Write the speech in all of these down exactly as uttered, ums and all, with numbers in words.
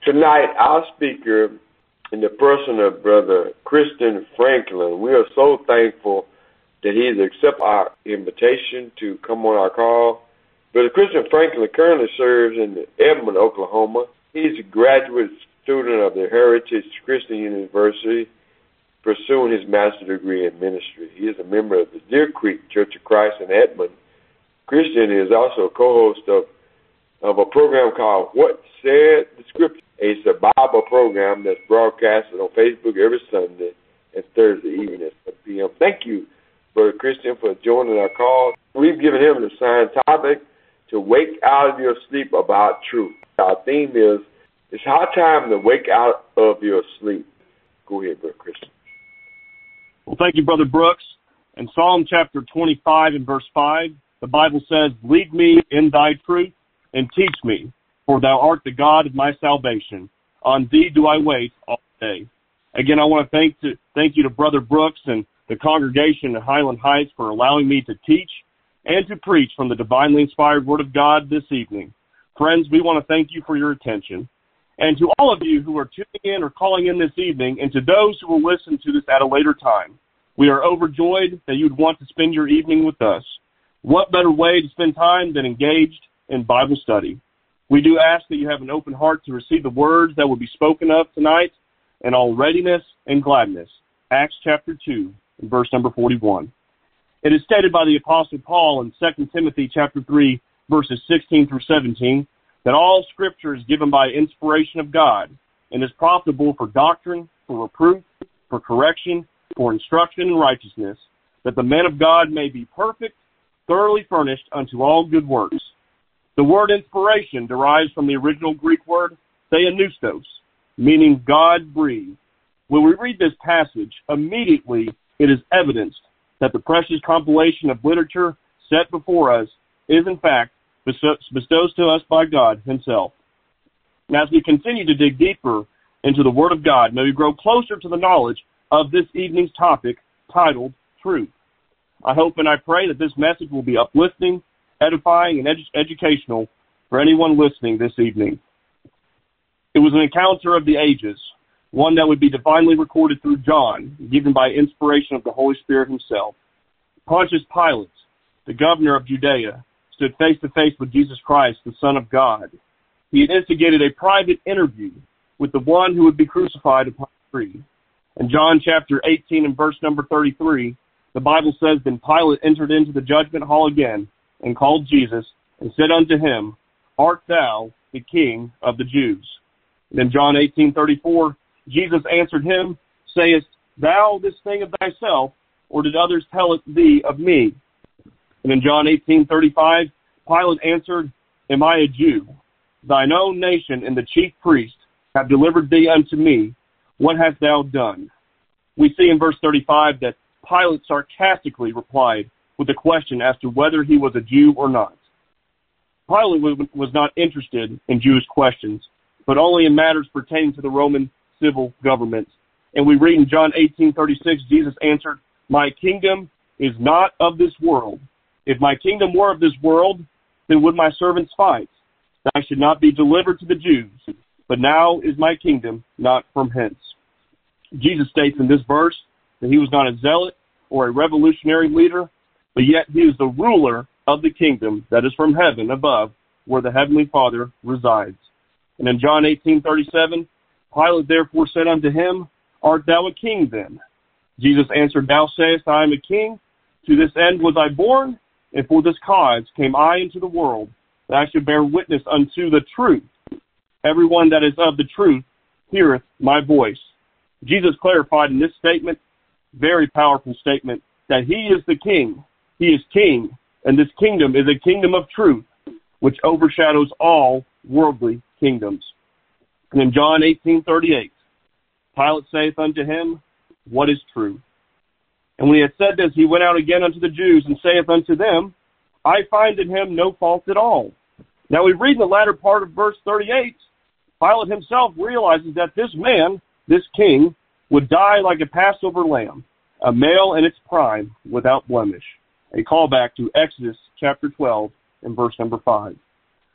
Tonight, our speaker, in the person of Brother Christian Franklin, we are so thankful that he has accepted our invitation to come on our call. Brother Christian Franklin currently serves in Edmond, Oklahoma. He's a graduate student of the Heritage Christian University, pursuing his master's degree in ministry. He is a member of the Deer Creek Church of Christ in Edmond. Christian is also a co-host of, of a program called What Said the Scripture. It's a Bible program that's broadcasted on Facebook every Sunday and Thursday evening at seven p.m. Thank you, Brother Christian, for joining our call. We've given him the assigned topic to wake out of your sleep about truth. Our theme is, it's high time to wake out of your sleep. Go ahead, Brother Christian. Well, thank you, Brother Brooks. In Psalm chapter twenty-five and verse five, the Bible says, "Lead me in thy truth and teach me, for thou art the God of my salvation. On thee do I wait all day." Again, I want to thank to thank you to Brother Brooks and the congregation at Highland Heights for allowing me to teach and to preach from the divinely inspired Word of God this evening. Friends, we want to thank you for your attention. And to all of you who are tuning in or calling in this evening, and to those who will listen to this at a later time, we are overjoyed that you'd want to spend your evening with us. What better way to spend time than engaged in Bible study? We do ask that you have an open heart to receive the words that will be spoken of tonight, in all readiness and gladness. Acts chapter two, verse number forty-one. It is stated by the Apostle Paul in Second Timothy chapter three, verses sixteen through seventeen, that all Scripture is given by inspiration of God and is profitable for doctrine, for reproof, for correction, for instruction in righteousness, that the man of God may be perfect, thoroughly furnished unto all good works. The word inspiration derives from the original Greek word theopneustos, meaning God-breathed. When we read this passage, immediately it is evidenced that the precious compilation of literature set before us is, in fact, bestowed to us by God himself. And as we continue to dig deeper into the Word of God, may we grow closer to the knowledge of this evening's topic titled Truth. I hope and I pray that this message will be uplifting, edifying, and edu- educational for anyone listening this evening. It was an encounter of the ages, one that would be divinely recorded through John, given by inspiration of the Holy Spirit himself. Pontius Pilate, the governor of Judea, stood face to face with Jesus Christ, the Son of God. He had instigated a private interview with the one who would be crucified upon the tree. In John chapter eighteen and verse number thirty-three, the Bible says, "Then Pilate entered into the judgment hall again, and called Jesus, and said unto him, Art thou the King of the Jews? And in John eighteen thirty-four, Jesus answered him, Sayest thou this thing of thyself, or did others tell it thee of me? And in John eighteen thirty-five, Pilate answered, Am I a Jew? Thine own nation and the chief priest have delivered thee unto me. What hast thou done? We see in verse thirty-five that Pilate sarcastically replied with a question as to whether he was a Jew or not. Pilate was not interested in Jewish questions, but only in matters pertaining to the Roman civil government. And we read in John eighteen thirty-six, Jesus answered, My kingdom is not of this world. If my kingdom were of this world, then would my servants fight, that I should not be delivered to the Jews. But now is my kingdom not from hence. Jesus states in this verse that he was not a zealot or a revolutionary leader, but yet he is the ruler of the kingdom that is from heaven above, where the heavenly Father resides. And in John eighteen thirty-seven, Pilate therefore said unto him, Art thou a king then? Jesus answered, Thou sayest, I am a king. To this end was I born, and for this cause came I into the world, that I should bear witness unto the truth. Everyone that is of the truth heareth my voice. Jesus clarified in this statement, very powerful statement, that he is the king. He is king, and this kingdom is a kingdom of truth, which overshadows all worldly kingdoms. And in John eighteen thirty-eight, Pilate saith unto him, What is truth? And when he had said this, he went out again unto the Jews, and saith unto them, I find in him no fault at all. Now we read in the latter part of verse thirty-eight, Pilate himself realizes that this man, this king, would die like a Passover lamb, a male in its prime, without blemish. A callback to Exodus chapter twelve and verse number five.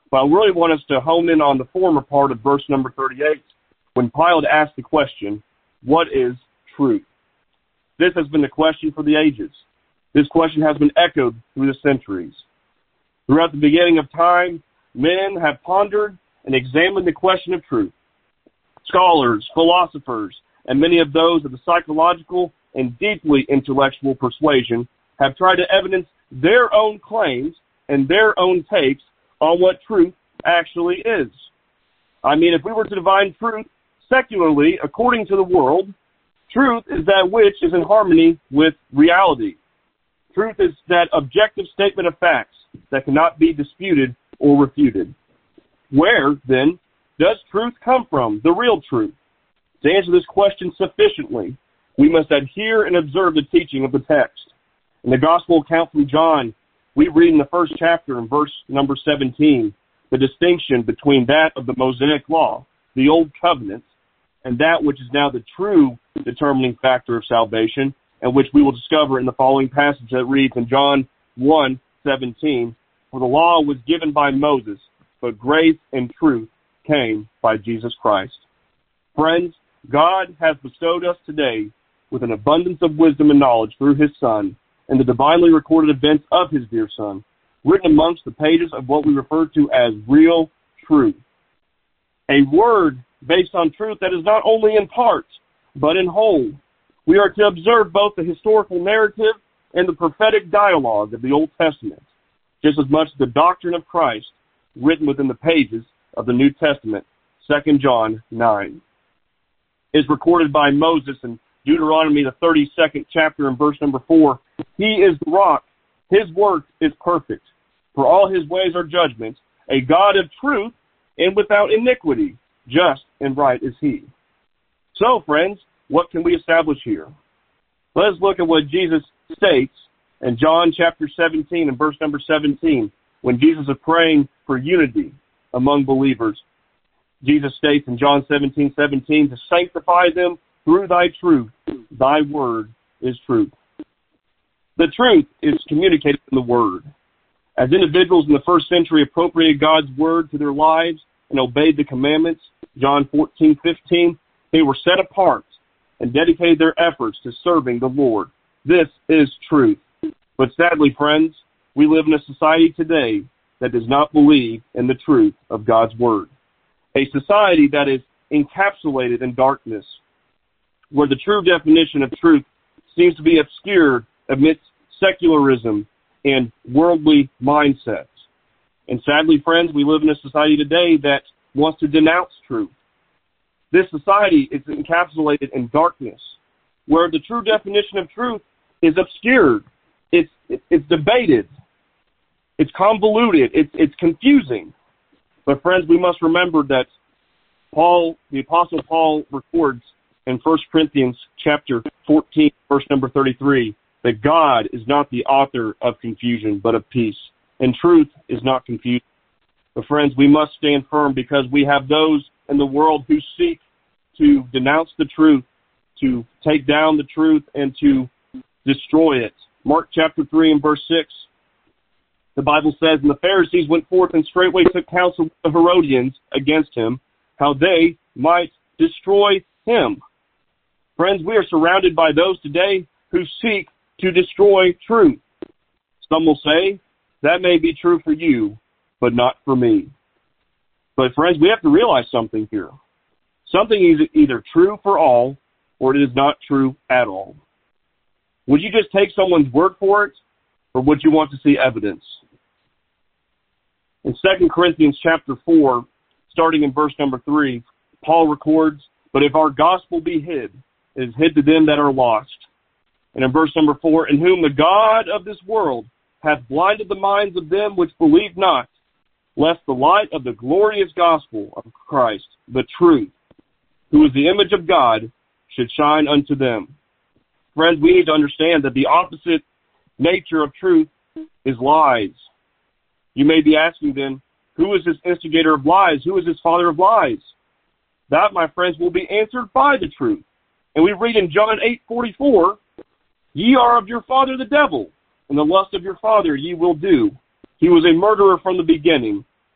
But I really want us to hone in on the former part of verse number thirty-eight, when Pilate asked the question, what is truth? This has been the question for the ages. This question has been echoed through the centuries. Throughout the beginning of time, men have pondered and examined the question of truth. Scholars, philosophers, and many of those of the psychological and deeply intellectual persuasion have tried to evidence their own claims and their own takes on what truth actually is. I mean, if we were to define truth secularly according to the world, truth is that which is in harmony with reality. Truth is that objective statement of facts that cannot be disputed or refuted. Where, then, does truth come from, the real truth? To answer this question sufficiently, we must adhere and observe the teaching of the text. In the Gospel account from John, we read in the first chapter in verse number seventeen, the distinction between that of the Mosaic law, the Old Covenant, and that which is now the true determining factor of salvation, and which we will discover in the following passage that reads in John one seventeen, for the law was given by Moses, but grace and truth came by Jesus Christ. Friends, God has bestowed us today with an abundance of wisdom and knowledge through his Son and the divinely recorded events of his dear Son, written amongst the pages of what we refer to as real truth. A word based on truth that is not only in part, but in whole. We are to observe both the historical narrative and the prophetic dialogue of the Old Testament, just as much as the doctrine of Christ written within the pages of the New Testament, Second John nine. Is recorded by Moses in Deuteronomy, the thirty-second chapter and verse number four. He is the rock. His work is perfect. For all his ways are judgment. A God of truth and without iniquity. Just and right is he. So, friends, what can we establish here? Let us look at what Jesus states in John chapter seventeen and verse number seventeen, when Jesus is praying for unity among believers. Jesus states in John seventeen seventeen, to sanctify them through thy truth. Thy word is truth. The truth is communicated in the word. As individuals in the first century appropriated God's word to their lives and obeyed the commandments, John fourteen fifteen, they were set apart and dedicated their efforts to serving the Lord. This is truth. But sadly, friends, we live in a society today that does not believe in the truth of God's word. A society that is encapsulated in darkness, where the true definition of truth seems to be obscured amidst secularism and worldly mindsets. And sadly, friends, we live in a society today that wants to denounce truth. This society is encapsulated in darkness, where the true definition of truth is obscured. It's, it's debated. It's convoluted. It's, it's confusing. But friends, we must remember that Paul, the Apostle Paul, records in First Corinthians chapter fourteen, verse number thirty-three, that God is not the author of confusion, but of peace. And truth is not confused. But friends, we must stand firm, because we have those in the world who seek to denounce the truth, to take down the truth, and to destroy it. Mark chapter three and verse six. The Bible says, and the Pharisees went forth and straightway took counsel with the Herodians against him, how they might destroy him. Friends, we are surrounded by those today who seek to destroy truth. Some will say, that may be true for you, but not for me. But friends, we have to realize something here. Something is either true for all, or it is not true at all. Would you just take someone's word for it, or would you want to see evidence? In Second Corinthians chapter four, starting in verse number three, Paul records, but if our gospel be hid, it is hid to them that are lost. And in verse number four, in whom the God of this world hath blinded the minds of them which believe not, lest the light of the glorious gospel of Christ, the truth, who is the image of God, should shine unto them. Friends, we need to understand that the opposite nature of truth is lies. You may be asking then, who is this instigator of lies? Who is this father of lies? That, my friends, will be answered by the truth. And we read in John eight forty-four, ye are of your father the devil, and the lust of your father ye will do. He was a murderer from the beginning,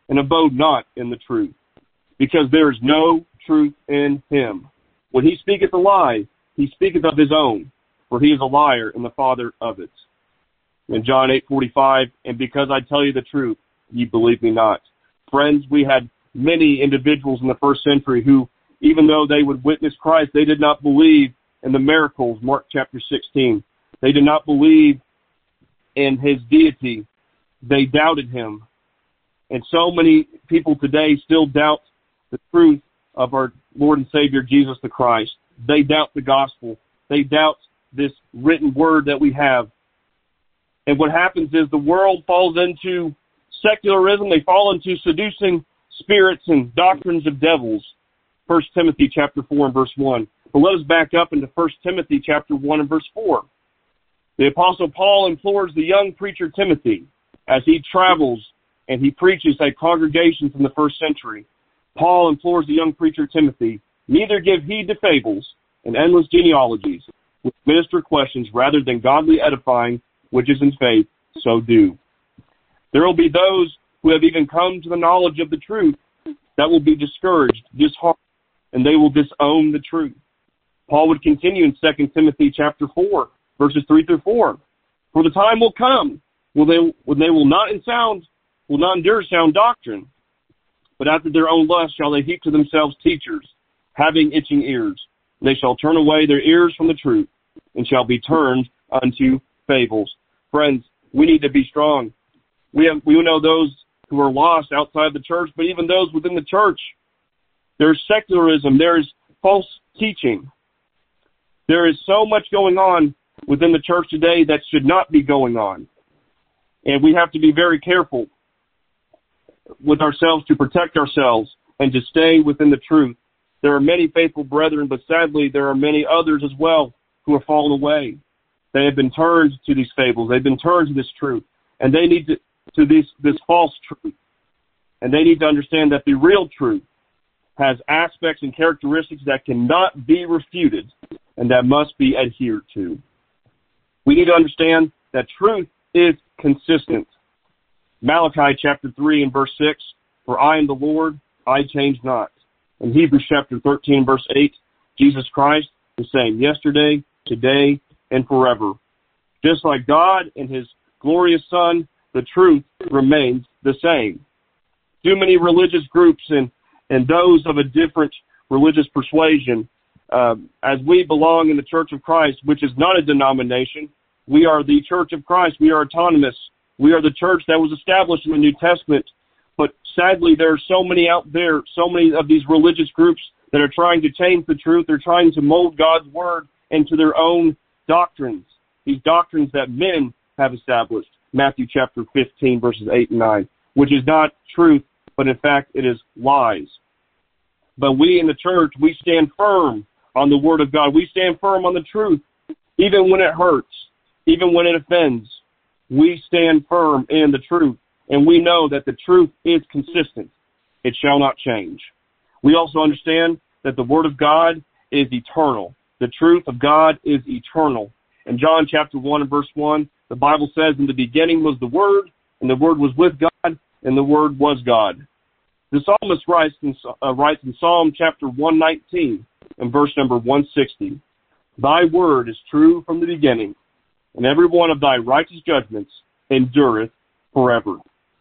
and abode not in the truth, because there is no truth in him. When he speaketh a lie, he speaketh of his own, for he is a liar and the father of it. In John eight forty-five, and because I tell you the truth, ye believe me not. Friends, we had many individuals in the first century who, even though they would witness Christ, they did not believe in the miracles, Mark chapter sixteen. They did not believe in his deity. They doubted him. And so many people today still doubt the truth of our Lord and Savior Jesus the Christ. They doubt the gospel. They doubt this written word that we have. And what happens is the world falls into secularism. They fall into seducing spirits and doctrines of devils. First Timothy chapter four and verse one. But let us back up into First Timothy chapter one and verse four. The Apostle Paul implores the young preacher Timothy as he travels and he preaches at congregations in the first century. Paul implores the young preacher Timothy, neither give heed to fables and endless genealogies, which minister questions rather than godly edifying, which is in faith, so do. There will be those who have even come to the knowledge of the truth that will be discouraged, disheartened, and they will disown the truth. Paul would continue in Second Timothy chapter four, verses three through four. For the time will come when they, when they will not in sound, will not endure sound doctrine, but after their own lust shall they heap to themselves teachers, having itching ears. They shall turn away their ears from the truth, and shall be turned unto fables. Friends, we need to be strong. We have, we know those who are lost outside the church, but even those within the church. There's secularism. There's false teaching. There is so much going on within the church today that should not be going on. And we have to be very careful with ourselves to protect ourselves and to stay within the truth. There are many faithful brethren, but sadly there are many others as well who have fallen away. They have been turned to these fables. They've been turned to this truth. And they need to, to this, this false truth. And they need to understand that the real truth has aspects and characteristics that cannot be refuted and that must be adhered to. We need to understand that truth is consistent. Malachi chapter three and verse six, for I am the Lord, I change not. In Hebrews chapter thirteen, verse eight, Jesus Christ the same yesterday, today, and forever. Just like God and his glorious Son, the truth remains the same. Too many religious groups and, and those of a different religious persuasion, um, as we belong in the Church of Christ, which is not a denomination, we are the Church of Christ, we are autonomous. We are the church that was established in the New Testament. But sadly, there are so many out there, so many of these religious groups that are trying to change the truth. They're trying to mold God's word into their own doctrines, these doctrines that men have established. Matthew chapter fifteen, verses eight and nine, which is not truth, but in fact it is lies. But we in the church, we stand firm on the word of God. We stand firm on the truth, even when it hurts, even when it offends. We stand firm in the truth, and we know that the truth is consistent. It shall not change. We also understand that the word of God is eternal. The truth of God is eternal. In John chapter one and verse one, the Bible says, in the beginning was the Word, and the Word was with God, and the Word was God. The psalmist writes in, uh, writes in Psalm chapter one nineteen and verse number one sixty, Thy word is true from the beginning, and every one of thy righteous judgments endureth forever.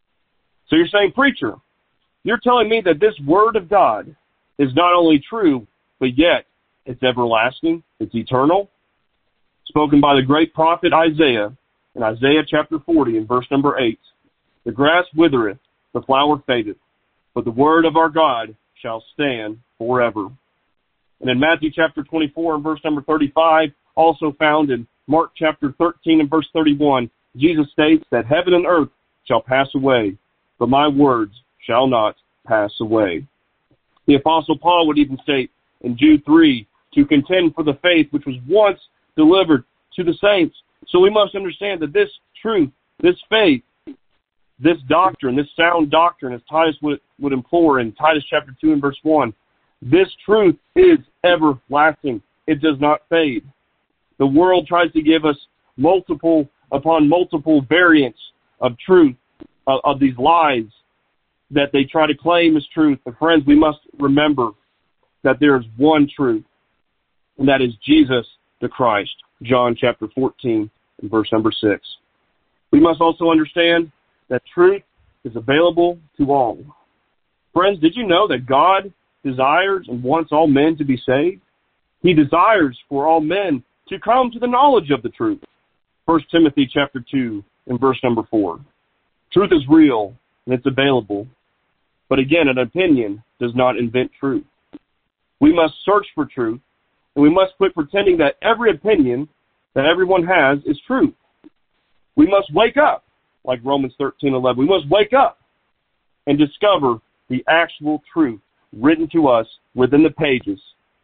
So you're saying, preacher, you're telling me that this word of God is not only true, but yet it's everlasting, it's eternal? Spoken by the great prophet Isaiah in Isaiah chapter forty and verse number eight. The grass withereth, the flower fadeth, but the word of our God shall stand forever. And in Matthew chapter twenty-four and verse number thirty-five, also found in Mark chapter thirteen and verse thirty-one, Jesus states that heaven and earth shall pass away, but my words shall not pass away. The Apostle Paul would even state in Jude three, to contend for the faith which was once delivered to the saints. So we must understand that this truth, this faith, this doctrine, this sound doctrine, as Titus would, would implore in Titus chapter two and verse one, this truth is everlasting. It does not fade. The world tries to give us multiple upon multiple variants of truth, of, of these lies. that they try to claim as truth. But friends, we must remember that there is one truth, and that is Jesus the Christ. John chapter fourteen and verse number six. We must also understand that truth is available to all. Friends, did you know that God desires and wants all men to be saved? He desires for all men to come to the knowledge of the truth. First Timothy chapter two and verse number four. Truth is real and it's available. But again, an opinion does not invent truth. We must search for truth, and we must quit pretending that every opinion that everyone has is true. We must wake up, like Romans thirteen eleven. We must wake up and discover the actual truth written to us within the pages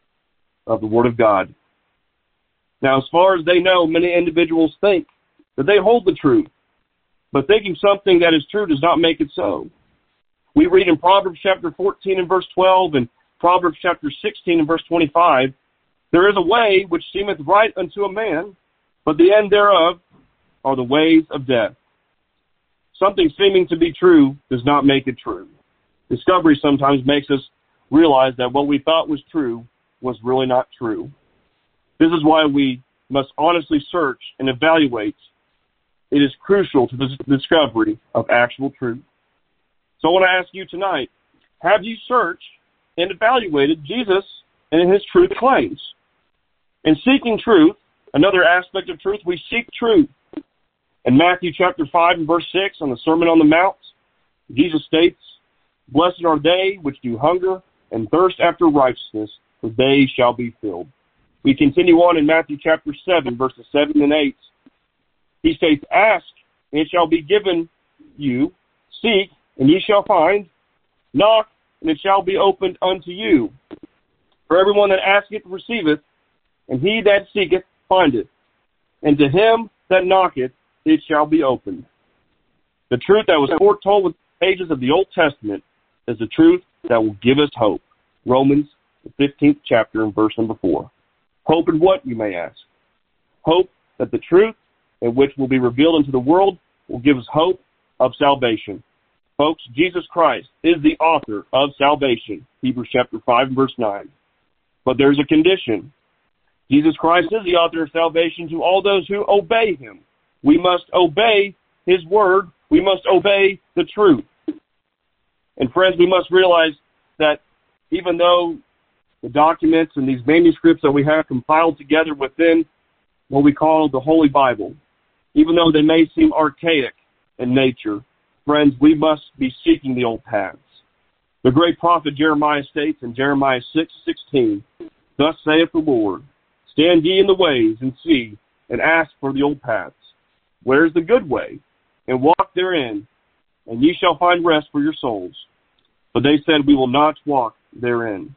of the Word of God. Now, as far as they know, many individuals think that they hold the truth, but thinking something that is true does not make it so. We read in Proverbs chapter fourteen and verse twelve and Proverbs chapter sixteen and verse twenty-five, there is a way which seemeth right unto a man, but the end thereof are the ways of death. Something seeming to be true does not make it true. Discovery sometimes makes us realize that what we thought was true was really not true. This is why we must honestly search and evaluate. It is crucial to the discovery of actual truth. So I want to ask you tonight, have you searched and evaluated Jesus and his truth claims? In seeking truth, another aspect of truth, we seek truth. In Matthew chapter five and verse six on the Sermon on the Mount, Jesus states, "Blessed are they which do hunger and thirst after righteousness, for they shall be filled." We continue on in Matthew chapter seven, verses seven and eight. He states, "Ask, and it shall be given you. Seek, and ye shall find. Knock, and it shall be opened unto you. For everyone that asketh receiveth, and he that seeketh findeth. And to him that knocketh it shall be opened." The truth that was foretold with the pages of the Old Testament is the truth that will give us hope. Romans, the fifteenth chapter, and verse number four. Hope in what, you may ask? Hope that the truth in which will be revealed into the world will give us hope of salvation. Folks, Jesus Christ is the author of salvation. Hebrews chapter five and verse nine. But there's a condition. Jesus Christ is the author of salvation to all those who obey him. We must obey his word. We must obey the truth. And friends, we must realize that even though the documents and these manuscripts that we have compiled together within what we call the Holy Bible, even though they may seem archaic in nature, friends, we must be seeking the old paths. The great prophet Jeremiah states in Jeremiah six sixteen, "Thus saith the Lord, stand ye in the ways, and see, and ask for the old paths. Where is the good way? And walk therein, and ye shall find rest for your souls. But they said, we will not walk therein."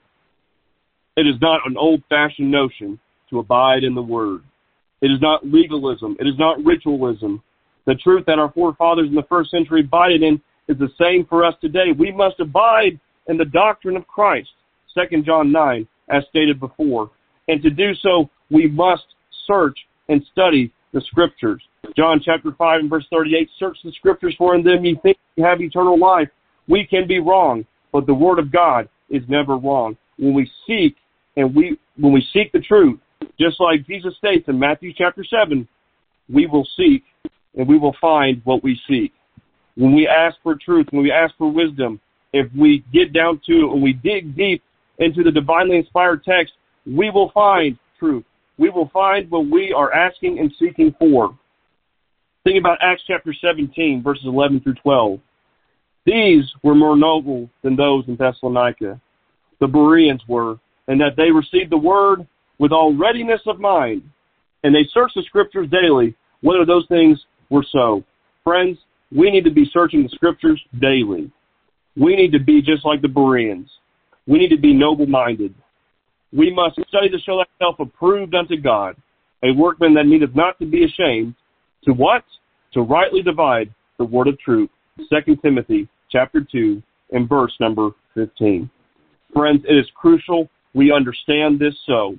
It is not an old-fashioned notion to abide in the Word. It is not legalism. It is not ritualism. The truth that our forefathers in the first century abided in is the same for us today. We must abide in the doctrine of Christ, Second John nine, as stated before. And to do so, we must search and study the Scriptures. John chapter five and verse thirty-eight, "Search the Scriptures, for in them ye think you have eternal life." We can be wrong, but the Word of God is never wrong. When we seek and we when we seek the truth, just like Jesus states in Matthew chapter seven, we will seek and we will find what we seek. When we ask for truth, when we ask for wisdom, if we get down to and we dig deep into the divinely inspired text, we will find truth. We will find what we are asking and seeking for. Think about Acts chapter seventeen, verses eleven through twelve. "These were more noble than those in Thessalonica, the Bereans were, and that they received the word with all readiness of mind. And they searched the Scriptures daily, whether those things were so." Friends, we need to be searching the Scriptures daily. We need to be just like the Bereans. We need to be noble-minded. We must study to show thyself approved unto God, a workman that needeth not to be ashamed, to what? To rightly divide the word of truth. Second Timothy chapter two and verse number fifteen. Friends, it is crucial we understand this so.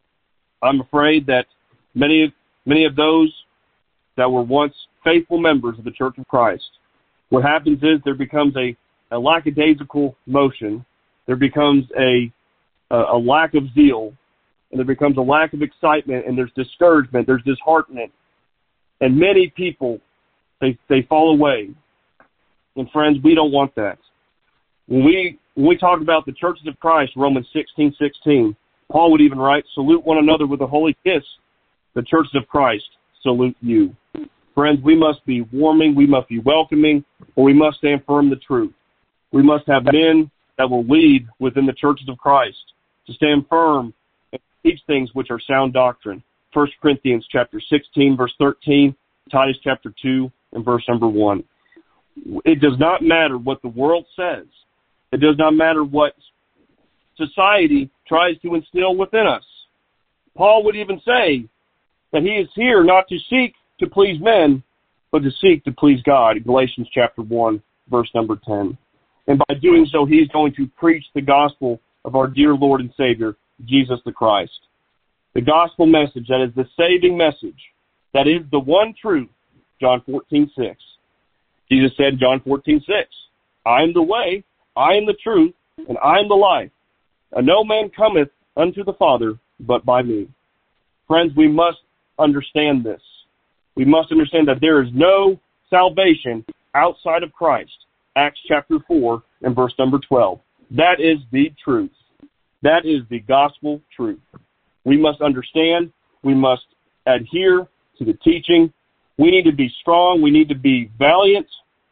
I'm afraid that many, many of those that were once faithful members of the Church of Christ, what happens is there becomes a a lackadaisical motion. There becomes a, a, a lack of zeal, and there becomes a lack of excitement, and there's discouragement, there's disheartenment. And many people, they, they fall away. And friends, we don't want that. When we, when we talk about the churches of Christ, Romans sixteen sixteen, Paul would even write, salute one another with a holy kiss. The churches of Christ salute you. Friends, we must be warming, we must be welcoming, or we must stand firm in the truth. We must have men that will lead within the churches of Christ to stand firm and teach things which are sound doctrine. First Corinthians chapter sixteen, verse thirteen, Titus chapter two, and verse number one. It does not matter what the world says. It does not matter what society tries to instill within us. Paul would even say that he is here not to seek to please men, but to seek to please God. Galatians chapter one, verse number ten. And by doing so, he is going to preach the gospel of our dear Lord and Savior, Jesus the Christ. The gospel message that is the saving message, that is the one truth, John fourteen six. Jesus said in John fourteen six, I am the way, I am the truth, and I am the life. And no man cometh unto the Father but by me. Friends, we must understand this. We must understand that there is no salvation outside of Christ. Acts chapter four and verse number twelve. That is the truth. That is the gospel truth. We must understand. We must adhere to the teaching. We need to be strong. We need to be valiant.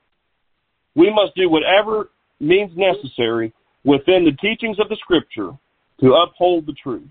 We must do whatever means necessary within the teachings of the Scripture to uphold the truth.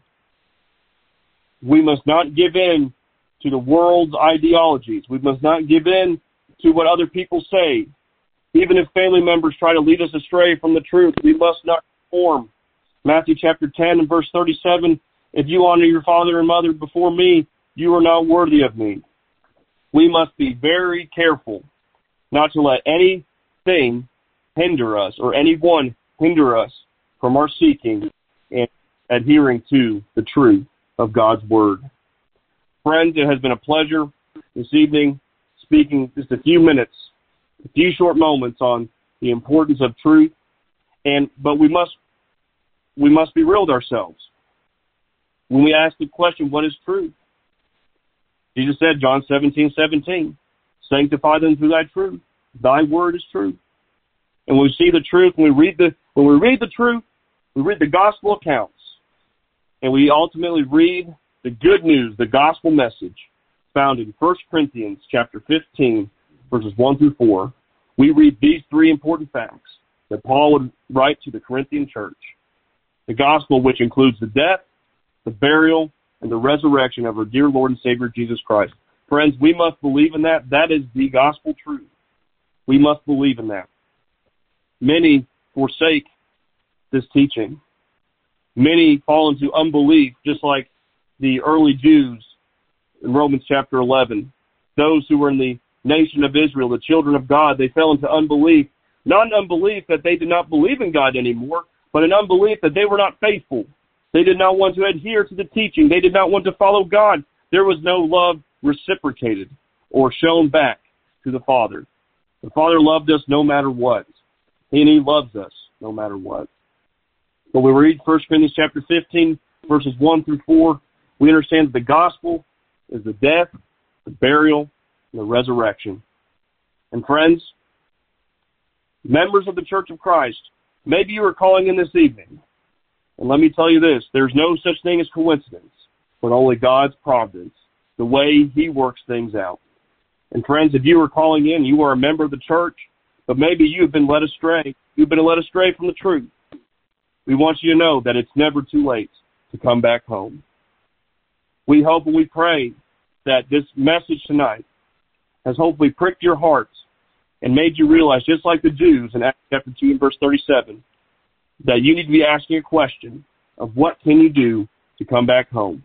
We must not give in to the world's ideologies. We must not give in to what other people say. Even if family members try to lead us astray from the truth, we must not conform. Matthew chapter ten and verse thirty-seven, if you honor your father and mother before me, you are not worthy of me. We must be very careful not to let anything hinder us or anyone hinder us from our seeking and adhering to the truth of God's Word. Friends, it has been a pleasure this evening speaking just a few minutes, a few short moments on the importance of truth. And but we must we must be real with ourselves. When we ask the question, what is truth? Jesus said, John seventeen seventeen, sanctify them through thy truth. Thy word is truth. And when we see the truth, when we read the when we read the truth, we read the gospel accounts, and we ultimately read the good news, the gospel message found in First Corinthians chapter fifteen, verses one through four. We read these three important facts that Paul would write to the Corinthian church. The gospel, which includes the death, the burial, and the resurrection of our dear Lord and Savior Jesus Christ. Friends, we must believe in that. That is the gospel truth. We must believe in that. Many forsake this teaching. Many fall into unbelief, just like the early Jews in Romans chapter eleven. Those who were in the nation of Israel, the children of God, they fell into unbelief. Not an unbelief that they did not believe in God anymore, but an unbelief that they were not faithful. They did not want to adhere to the teaching. They did not want to follow God. There was no love reciprocated or shown back to the Father. The Father loved us no matter what. And He loves us no matter what. But when we read First Corinthians chapter fifteen, verses one through four, we understand that the gospel is the death, the burial, and the resurrection. And friends, members of the Church of Christ, maybe you are calling in this evening. And let me tell you this, there's no such thing as coincidence, but only God's providence, the way He works things out. And friends, if you are calling in, you are a member of the church, but maybe you have been led astray. You've been led astray from the truth. We want you to know that it's never too late to come back home. We hope and we pray that this message tonight has hopefully pricked your hearts and made you realize, just like the Jews in Acts chapter two and verse thirty-seven, that you need to be asking a question of what can you do to come back home.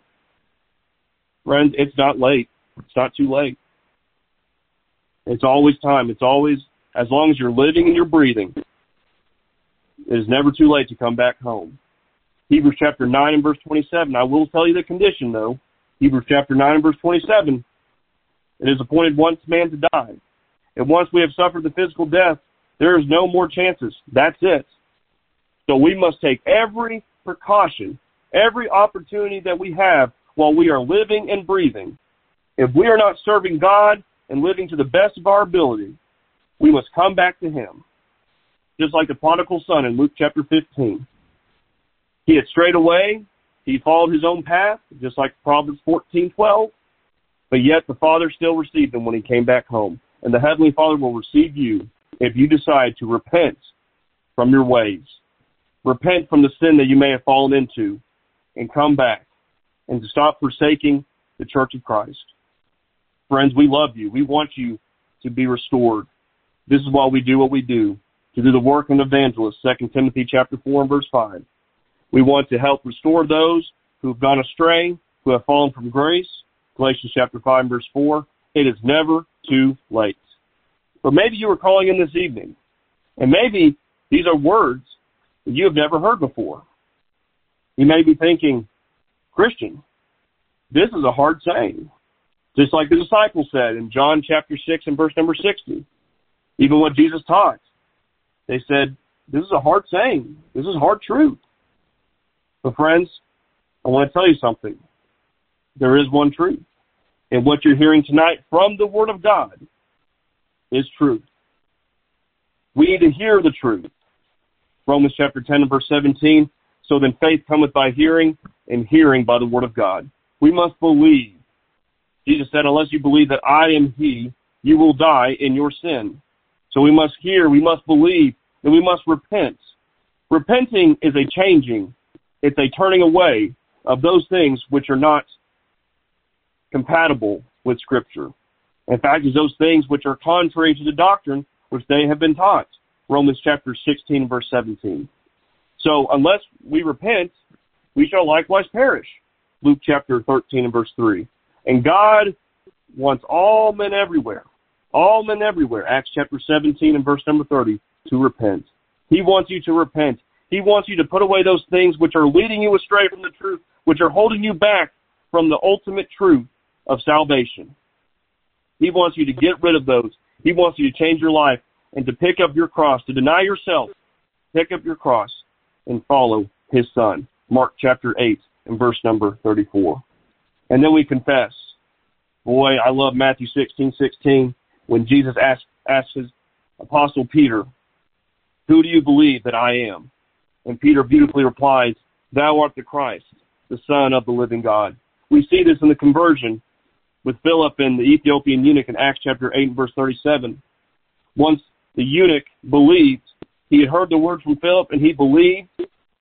Friends, it's not late. It's not too late. It's always time. It's always, as long as you're living and you're breathing, it is never too late to come back home. Hebrews chapter nine and verse twenty-seven. I will tell you the condition, though. Hebrews chapter nine and verse twenty-seven. It is appointed once man to die. And once we have suffered the physical death, There is no more chances. That's it. So we must take every precaution, every opportunity that we have while we are living and breathing. If we are not serving God and living to the best of our ability, we must come back to Him. Just like the prodigal son in Luke chapter fifteen. He had strayed away. He followed his own path, just like Proverbs fourteen twelve. But yet the Father still received him when he came back home. And the Heavenly Father will receive you if you decide to repent from your ways. Repent from the sin that you may have fallen into and come back and to stop forsaking the Church of Christ. Friends, we love you. We want you to be restored. This is why we do what we do, to do the work of an evangelist, Second Timothy chapter four and verse five. We want to help restore those who have gone astray, who have fallen from grace, Galatians chapter five and verse four. It is never too late. But maybe you are calling in this evening, and maybe these are words that you have never heard before. You may be thinking, Christian, this is a hard saying. Just like the disciples said in John chapter six and verse number sixty. Even what Jesus taught, they said, this is a hard saying. This is hard truth. But friends, I want to tell you something. There is one truth. And what you're hearing tonight from the Word of God is truth. We need to hear the truth. Romans chapter ten and verse seventeen. So then faith cometh by hearing, and hearing by the Word of God. We must believe. Jesus said, unless you believe that I am He, you will die in your sin. So we must hear, we must believe, and we must repent. Repenting is a changing. It's a turning away of those things which are not compatible with Scripture. In fact, it's those things which are contrary to the doctrine which they have been taught. Romans chapter sixteen, verse seventeen. So unless we repent, we shall likewise perish. Luke chapter thirteen and verse three. And God wants all men everywhere, all men everywhere, Acts chapter seventeen and verse number thirty, to repent. He wants you to repent. He wants you to put away those things which are leading you astray from the truth, which are holding you back from the ultimate truth of salvation. He wants you to get rid of those. He wants you to change your life and to pick up your cross, to deny yourself, pick up your cross, and follow His Son. Mark chapter eight and verse number thirty-four. And then we confess. Boy, I love Matthew sixteen sixteen when Jesus asked, asked his apostle Peter, who do you believe that I am? And Peter beautifully replies, thou art the Christ, the Son of the living God. We see this in the conversion with Philip and the Ethiopian eunuch in Acts chapter eight and verse thirty-seven. Once the eunuch believed, he had heard the word from Philip and he believed,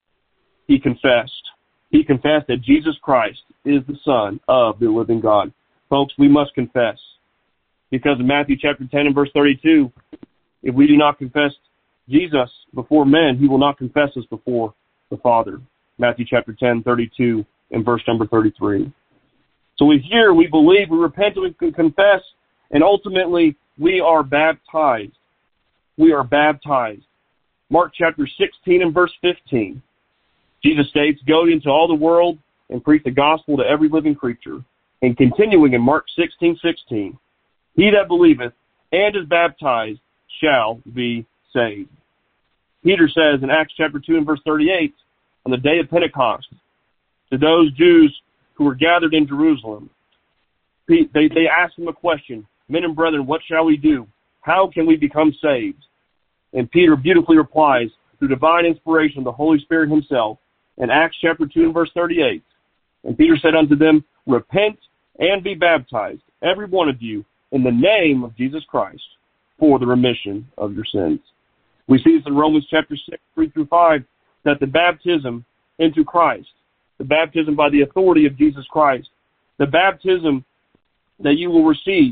he confessed. He confessed that Jesus Christ is the Son of the living God. Folks, we must confess. Because in Matthew chapter ten and verse thirty-two, if we do not confess Jesus before men, He will not confess us before the Father. Matthew chapter ten, thirty-two and verse number thirty-three. So we hear, we believe, we repent, we confess, and ultimately we are baptized. We are baptized. Mark chapter sixteen and verse fifteen. Jesus states, go into all the world and preach the gospel to every living creature. And continuing in Mark sixteen sixteen, he that believeth and is baptized shall be saved. Peter says in Acts chapter two and verse thirty-eight, on the day of Pentecost, to those Jews who were gathered in Jerusalem, they, they asked him a question, men and brethren, what shall we do? How can we become saved? And Peter beautifully replies, through divine inspiration of the Holy Spirit Himself, in Acts chapter two and verse thirty-eight. And Peter said unto them, repent and be baptized, every one of you, in the name of Jesus Christ, for the remission of your sins. We see this in Romans chapter six, three through five, that the baptism into Christ, the baptism by the authority of Jesus Christ, the baptism that you will receive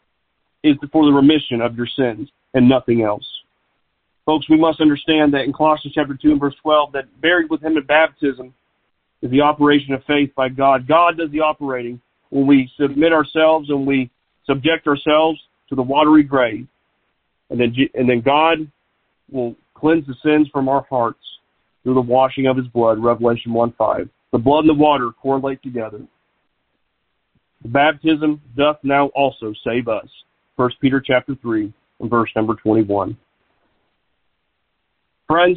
is for the remission of your sins and nothing else. Folks, we must understand that in Colossians chapter two and verse twelve, that buried with Him in baptism is the operation of faith by God. God does the operating when we submit ourselves and we subject ourselves to the watery grave. And then, and then God will cleanse the sins from our hearts through the washing of His blood, Revelation one five. The blood and the water correlate together. The baptism doth now also save us, First Peter chapter three and verse number twenty-one. Friends,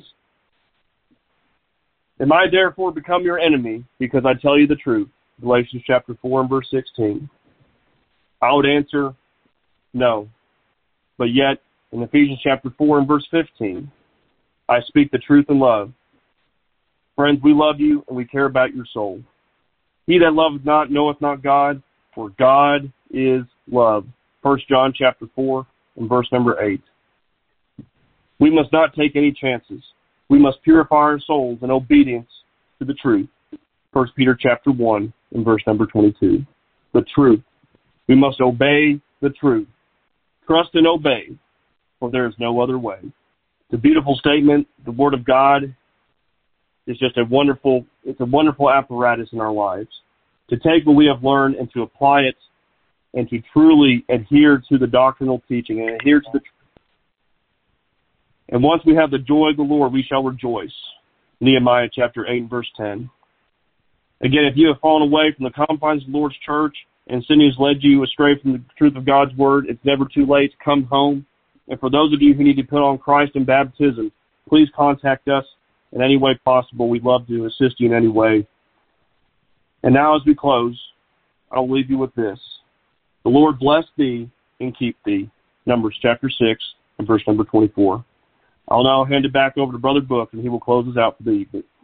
am I therefore become your enemy because I tell you the truth? Galatians chapter four and verse sixteen. I would answer, no. But yet, in Ephesians chapter four and verse fifteen, I speak the truth in love. Friends, we love you and we care about your soul. He that loveth not knoweth not God, for God is love. First John chapter four and verse number eight. We must not take any chances. We must purify our souls in obedience to the truth. First Peter chapter one and verse number twenty-two. The truth. We must obey the truth. Trust and obey, for there is no other way. It's a beautiful statement. The Word of God is just a wonderful, it's a wonderful apparatus in our lives to take what we have learned and to apply it and to truly adhere to the doctrinal teaching and adhere to the truth. And once we have the joy of the Lord, we shall rejoice. Nehemiah chapter eight and verse ten. Again, if you have fallen away from the confines of the Lord's church and sin has led you astray from the truth of God's word, it's never too late to come home. And for those of you who need to put on Christ in baptism, please contact us in any way possible. We'd love to assist you in any way. And now as we close, I'll leave you with this. The Lord bless thee and keep thee. Numbers chapter six and verse number twenty-four. I'll now hand it back over to Brother Book, and he will close us out for the evening.